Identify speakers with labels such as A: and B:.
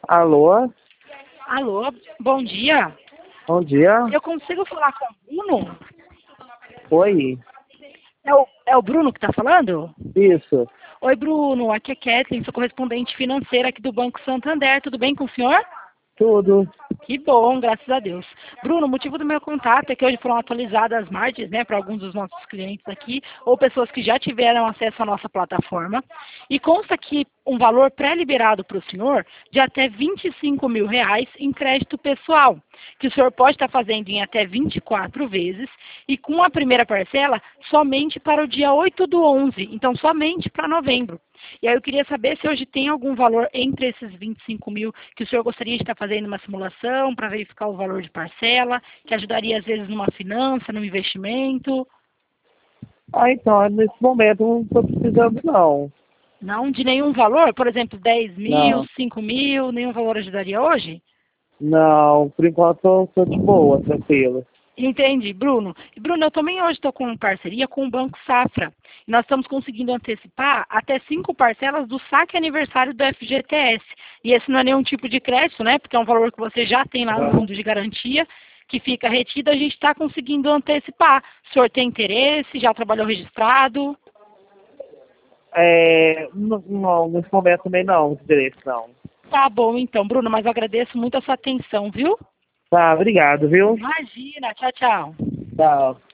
A: Alô?
B: Alô, bom dia.
A: Bom dia.
B: Eu consigo falar com o Bruno?
A: Oi.
B: É o Bruno que está falando?
A: Isso.
B: Oi, Bruno. Aqui é Kathleen, sou correspondente financeira aqui do Banco Santander. Tudo bem com o senhor?
A: Tudo.
B: Que bom, graças a Deus. Bruno, o motivo do meu contato é que hoje foram atualizadas as margens, né, para alguns dos nossos clientes aqui, ou pessoas que já tiveram acesso à nossa plataforma, e consta aqui um valor pré-liberado para o senhor de até R$ 25.000 em crédito pessoal, que o senhor pode estar fazendo em até 24 vezes, e com a primeira parcela somente para o dia 8/11, então somente para novembro. E aí eu queria saber se hoje tem algum valor entre esses 25 mil que o senhor gostaria de estar fazendo uma simulação para verificar o valor de parcela, que ajudaria às vezes numa finança, num investimento.
A: Então, nesse momento não estou precisando, não.
B: Não de nenhum valor, por exemplo, 10 mil,
A: Não.
B: 5 mil, nenhum valor ajudaria hoje?
A: Não, por enquanto eu tô de boa, tranquilo.
B: Entendi, Bruno. E, Bruno, eu também hoje estou com parceria com o Banco Safra. E nós estamos conseguindo antecipar até 5 parcelas do saque aniversário do FGTS. E esse não é nenhum tipo de crédito, né? Porque é um valor que você já tem lá no fundo de garantia, que fica retido, a gente está conseguindo antecipar. O senhor tem interesse? Já trabalhou registrado?
A: Não, nesse momento também não, direito não.
B: Tá bom, então, Bruno, mas eu agradeço muito a sua atenção, viu?
A: Tá, obrigado, viu?
B: Imagina, tchau, tchau.
A: Tchau.